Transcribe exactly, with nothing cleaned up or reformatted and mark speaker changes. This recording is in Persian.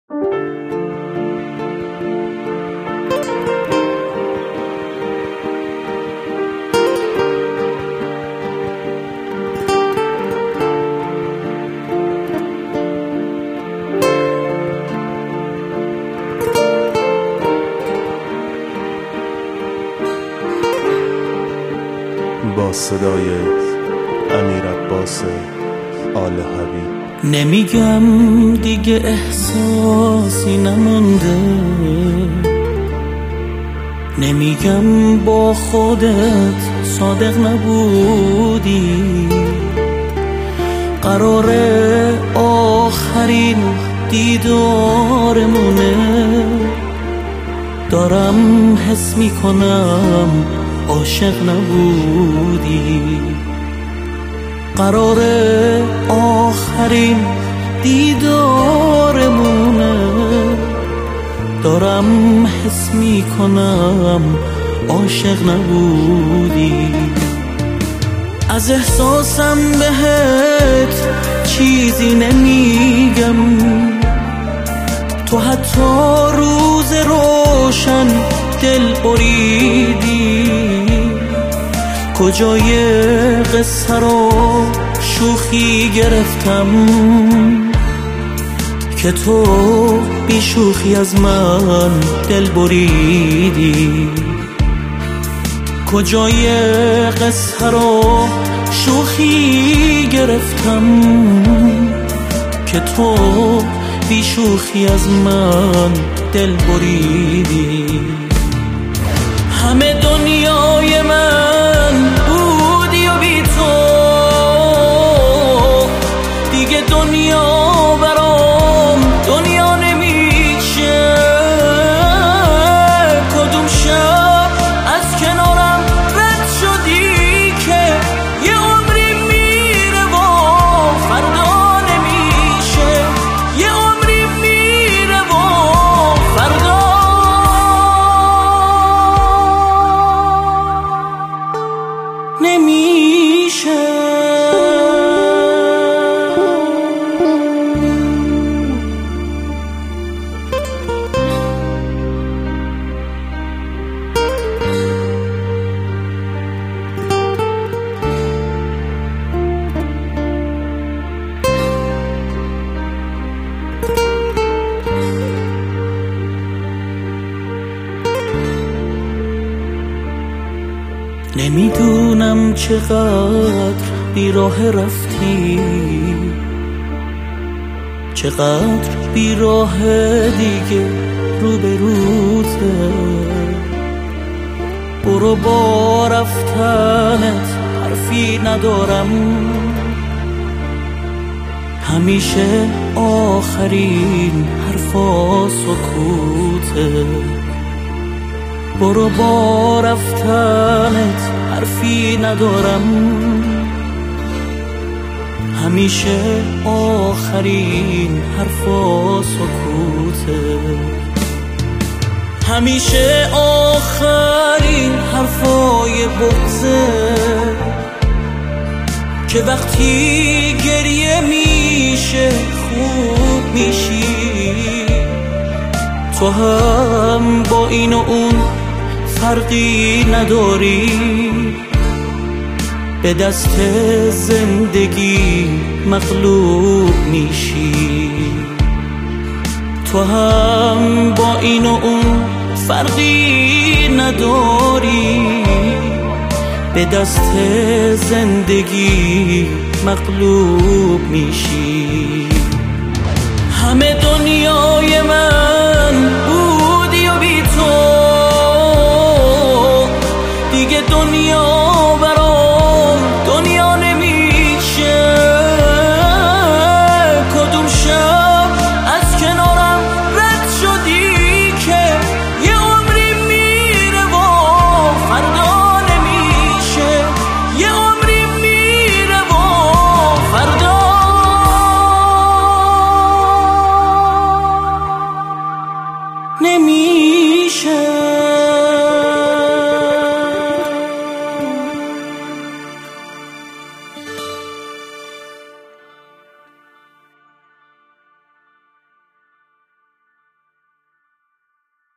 Speaker 1: با صدای امیر عباس آل حبیب.
Speaker 2: نمیگم دیگه احساسی نمونده، نمیگم با خودت صادق نبودی، قرار آخرین دیدارمونه، دارم حس میکنم عاشق نبودی، قرار آخرین دیدارمونه، دارم حس میکنم عاشق نبودی. از احساسم بهت چیزی نمیگم، تو حتی روز روشن دل بریدی، کجای قصه رو شوخی گرفتم که تو بی شوخی از من دل بریدی، کجای قصه رو شوخی گرفتم که تو بی شوخی از من دل بریدی. همه دنیای من بودی و بی تو دیگه دنیا برام دنیا نمیشه، کدوم شب از کنارم رد شدی که یه عمری میره و فردا نمیشه، یه عمری میره و فردا نمیشه. نمیدونم چقدر بیراه رفتی، چقدر بیراه دیگه رو به روته، برو با رفتنت حرفی ندارم، همیشه آخرین حرفا سکوته، برو با رفتنت حرفی ندارم، همیشه آخرین حرفا سکوته، همیشه آخرین حرفای بغضه، که وقتی گریه میشه خوب میشی، تو هم با این و اون فرقی نداری، به دست زندگی مغلوب میشی، تو هم با این و اون فرقی نداری، به دست زندگی مغلوب میشی.